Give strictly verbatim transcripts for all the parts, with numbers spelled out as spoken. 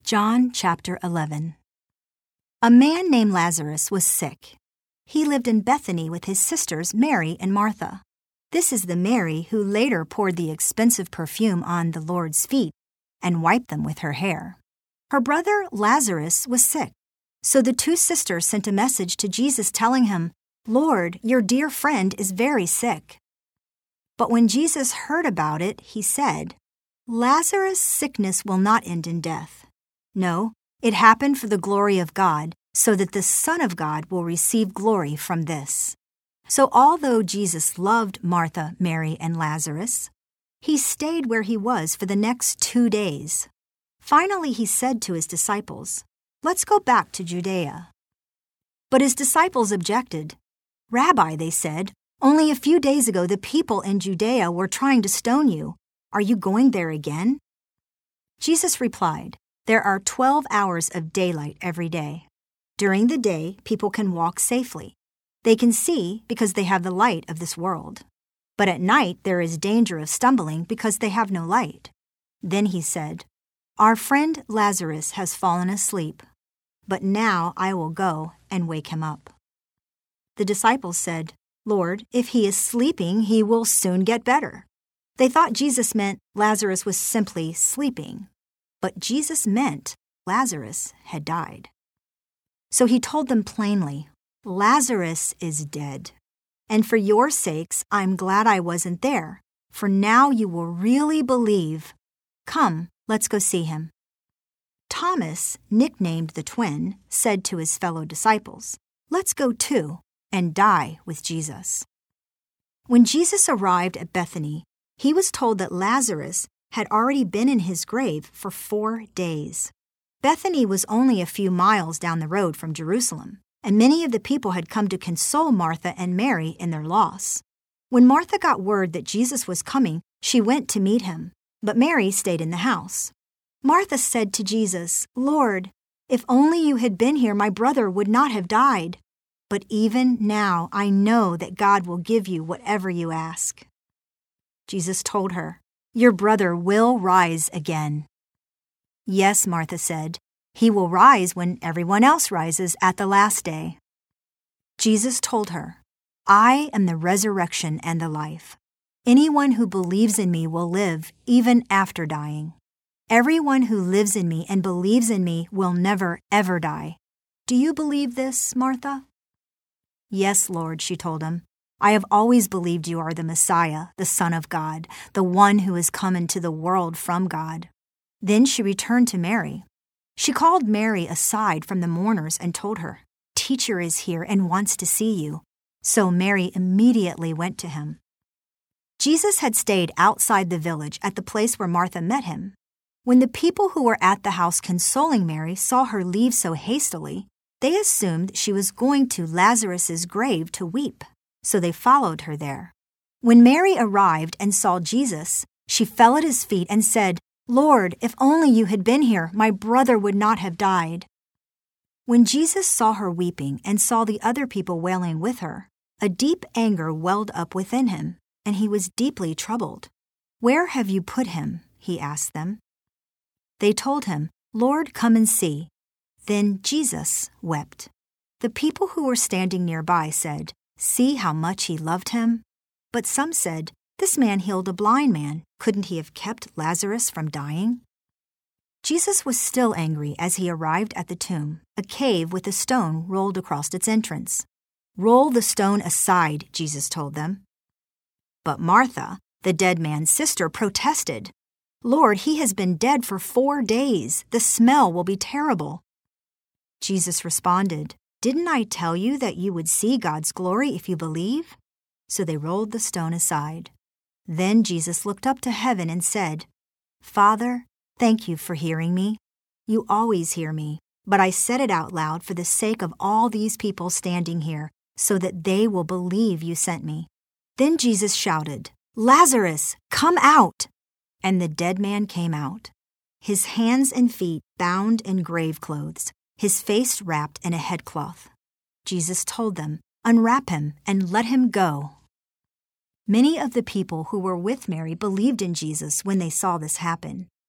John chapter eleven. A man named Lazarus was sick. He lived in Bethany with his sisters Mary and Martha. This is the Mary who later poured the expensive perfume on the Lord's feet and wiped them with her hair. Her brother Lazarus was sick, so the two sisters sent a message to Jesus telling him, "Lord, your dear friend is very sick." But when Jesus heard about it, he said, "Lazarus' sickness will not end in death. No, it happened for the glory of God, so that the Son of God will receive glory from this." So although Jesus loved Martha, Mary, and Lazarus, he stayed where he was for the next two days. Finally, he said to his disciples, "Let's go back to Judea." But his disciples objected. "Rabbi," they said, "only a few days ago the people in Judea were trying to stone you. Are you going there again?" Jesus replied, "There are twelve hours of daylight every day. During the day, people can walk safely. They can see because they have the light of this world. But at night there is danger of stumbling because they have no light." Then he said, "Our friend Lazarus has fallen asleep, but now I will go and wake him up." The disciples said, "Lord, if he is sleeping, he will soon get better." They thought Jesus meant Lazarus was simply sleeping, but Jesus meant Lazarus had died. So he told them plainly, "Lazarus is dead. And for your sakes, I'm glad I wasn't there, for now you will really believe. Come, let's go see him." Thomas, nicknamed the twin, said to his fellow disciples, "Let's go too and die with Jesus." When Jesus arrived at Bethany, he was told that Lazarus had already been in his grave for four days. Bethany was only a few miles down the road from Jerusalem, and many of the people had come to console Martha and Mary in their loss. When Martha got word that Jesus was coming, she went to meet him, but Mary stayed in the house. Martha said to Jesus, "Lord, if only you had been here, my brother would not have died. But even now I know that God will give you whatever you ask." Jesus told her, "Your brother will rise again." "Yes," Martha said, "he will rise when everyone else rises at the last day." Jesus told her, "I am the resurrection and the life. Anyone who believes in me will live even after dying. Everyone who lives in me and believes in me will never, ever die. Do you believe this, Martha?" "Yes, Lord," she told him. "I have always believed you are the Messiah, the Son of God, the one who has come into the world from God." Then she returned to Mary. She called Mary aside from the mourners and told her, "Teacher is here and wants to see you." So Mary immediately went to him. Jesus had stayed outside the village at the place where Martha met him. When the people who were at the house consoling Mary saw her leave so hastily, they assumed she was going to Lazarus's grave to weep, so they followed her there. When Mary arrived and saw Jesus, she fell at his feet and said, "Lord, if only you had been here, my brother would not have died." When Jesus saw her weeping and saw the other people wailing with her, a deep anger welled up within him, and he was deeply troubled. "Where have you put him?" he asked them. They told him, "Lord, come and see." Then Jesus wept. The people who were standing nearby said, "See how much he loved him." But some said, "This man healed a blind man. Couldn't he have kept Lazarus from dying?" Jesus was still angry as he arrived at the tomb, a cave with a stone rolled across its entrance. "Roll the stone aside," Jesus told them. But Martha, the dead man's sister, protested, "Lord, he has been dead for four days. The smell will be terrible." Jesus responded, "Didn't I tell you that you would see God's glory if you believe?" So they rolled the stone aside. Then Jesus looked up to heaven and said, "Father, thank you for hearing me. You always hear me, but I said it out loud for the sake of all these people standing here, so that they will believe you sent me." Then Jesus shouted, "Lazarus, come out!" And the dead man came out, his hands and feet bound in grave clothes, his face wrapped in a headcloth. Jesus told them, "Unwrap him and let him go." Many of the people who were with Mary believed in Jesus when they saw this happen.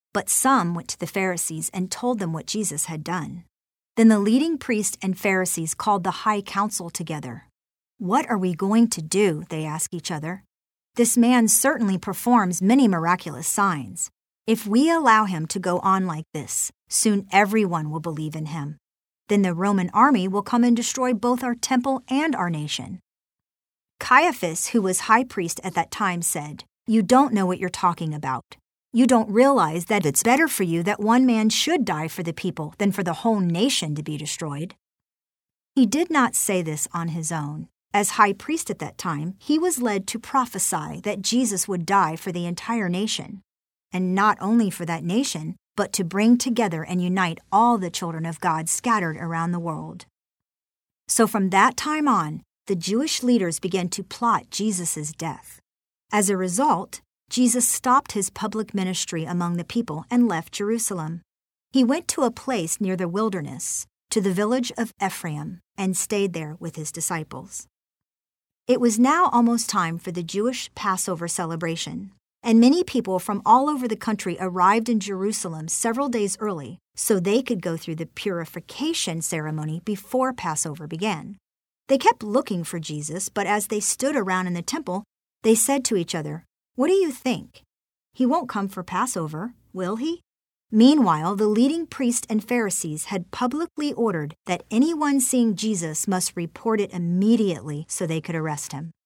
But some went to the Pharisees and told them what Jesus had done. Then the leading priests and Pharisees called the high council together. "What are we going to do?" they asked each other. "This man certainly performs many miraculous signs. If we allow him to go on like this, soon everyone will believe in him. Then the Roman army will come and destroy both our temple and our nation." Caiaphas, who was high priest at that time, said, "You don't know what you're talking about. You don't realize that it's better for you that one man should die for the people than for the whole nation to be destroyed." He did not say this on his own. As high priest at that time, he was led to prophesy that Jesus would die for the entire nation. And not only for that nation, but to bring together and unite all the children of God scattered around the world. So from that time on, the Jewish leaders began to plot Jesus' death. As a result, Jesus stopped his public ministry among the people and left Jerusalem. He went to a place near the wilderness, to the village of Ephraim, and stayed there with his disciples. It was now almost time for the Jewish Passover celebration, and many people from all over the country arrived in Jerusalem several days early so they could go through the purification ceremony before Passover began. They kept looking for Jesus, but as they stood around in the temple, they said to each other, "What do you think? He won't come for Passover, will he?" Meanwhile, the leading priests and Pharisees had publicly ordered that anyone seeing Jesus must report it immediately so they could arrest him.